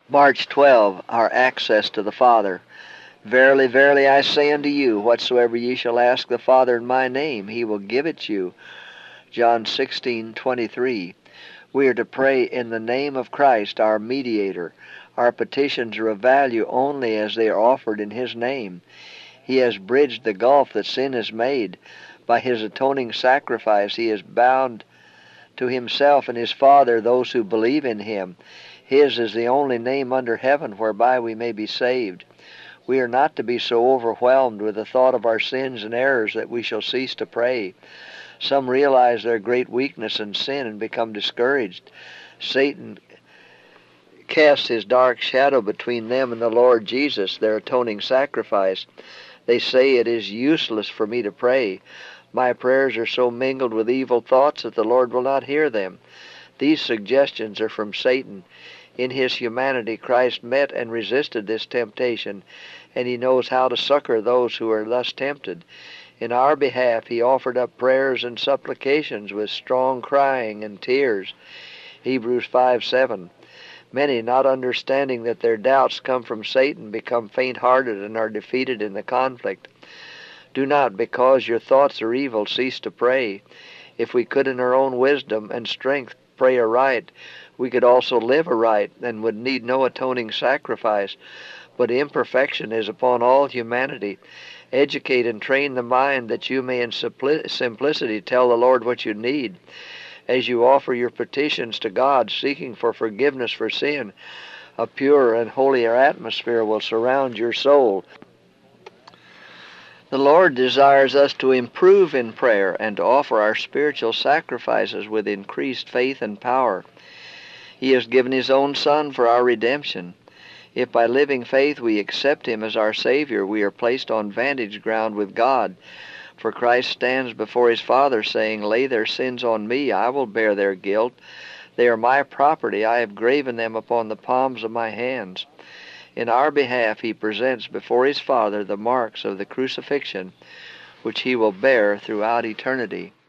March 12, our access to the Father. Verily, verily, I say unto you, whatsoever ye shall ask the Father in my name, he will give it you. John 16:23. We are to pray in the name of Christ, our mediator. Our petitions are of value only as they are offered in his name. He has bridged the gulf that sin has made. By his atoning sacrifice, he has bound to himself and his Father those who believe in him. His is the only name under heaven whereby we may be saved. We are not to be so overwhelmed with the thought of our sins and errors that we shall cease to pray. Some realize their great weakness and sin and become discouraged. Satan casts his dark shadow between them and the Lord Jesus, their atoning sacrifice. They say, it is useless for me to pray. My prayers are so mingled with evil thoughts that the Lord will not hear them. These suggestions are from Satan. In his humanity, Christ met and resisted this temptation, and he knows how to succor those who are thus tempted. In our behalf, he offered up prayers and supplications with strong crying and tears. Hebrews 5:7. Many, not understanding that their doubts come from Satan, become faint-hearted and are defeated in the conflict. Do not, because your thoughts are evil, cease to pray. If we could in our own wisdom and strength pray aright, we could also live aright and would need no atoning sacrifice. But imperfection is upon all humanity. Educate and train the mind that you may in simplicity tell the Lord what you need. As you offer your petitions to God, seeking for forgiveness for sin, a purer and holier atmosphere will surround your soul. The Lord desires us to improve in prayer and to offer our spiritual sacrifices with increased faith and power. He has given his own Son for our redemption. If by living faith we accept him as our Savior, we are placed on vantage ground with God. For Christ stands before his Father saying, lay their sins on me, I will bear their guilt. They are my property, I have graven them upon the palms of my hands. In our behalf he presents before his Father the marks of the crucifixion, which he will bear throughout eternity.